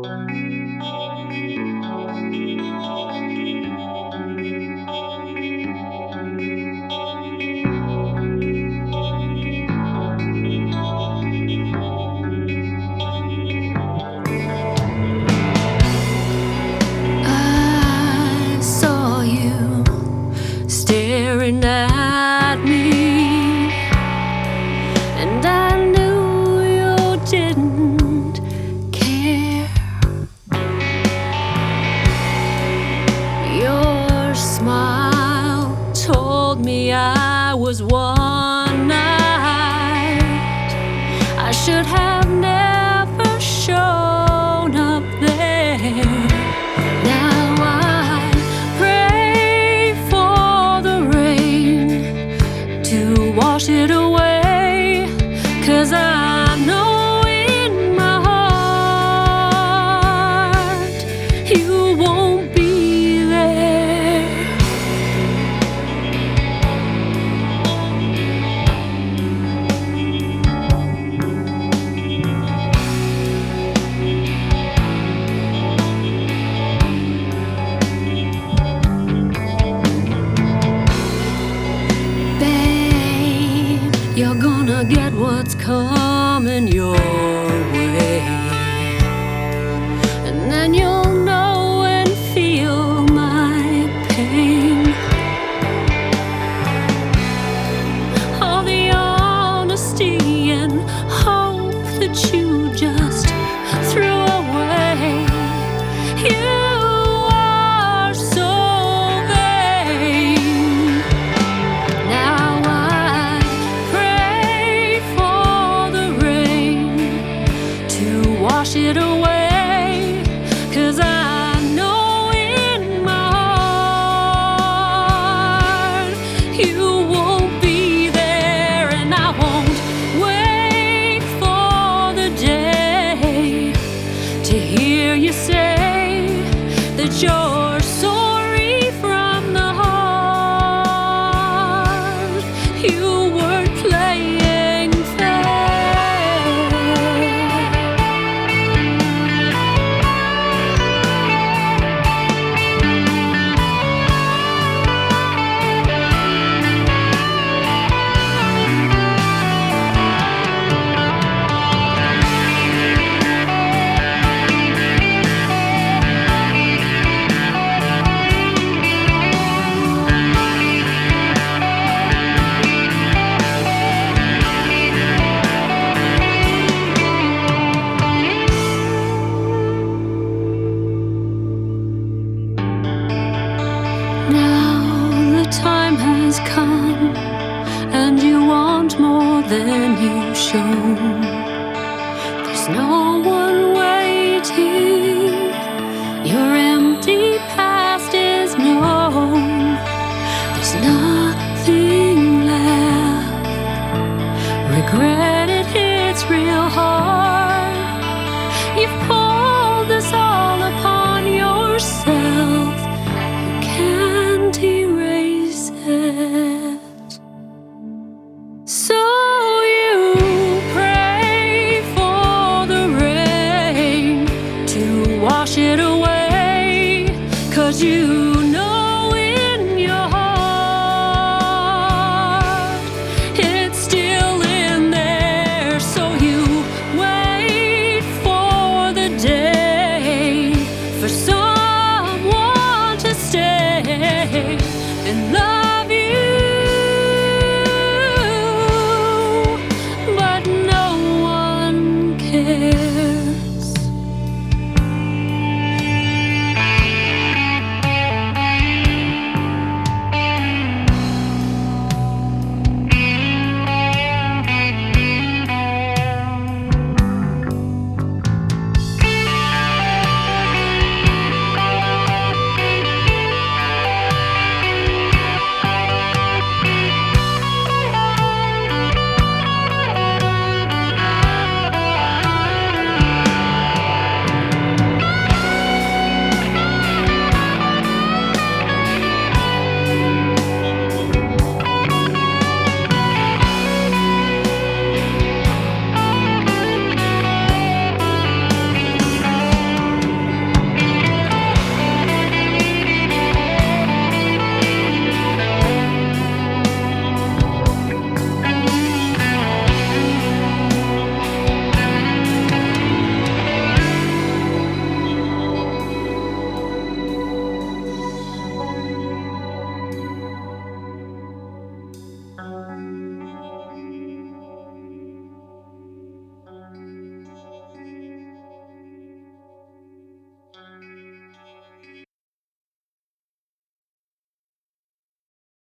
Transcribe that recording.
I saw you staring at me, and I knew you didn't care. Your smile told me I was one night. I should have never shown up there. Now I pray for the rain to wash it away, 'cause I know in my heart you won't be there. Babe, you're gonna get what's coming your way, and then you'll know and feel my pain. All the honesty and hope that you just threw away. You are so vain. Now I pray for the rain to wash it away, 'cause I know in my heart you won't be there, and I won't wait for the day to hear you say that you're sorry from the heart. You weren't playing fair. Now the time has come, and you want more than you've shown. There's no one waiting, your empty past is known. There's nothing left, regret it hits real hard. You've pulled this all upon yourself, can't erase it. So you pray for the rain to wash it away, 'cause you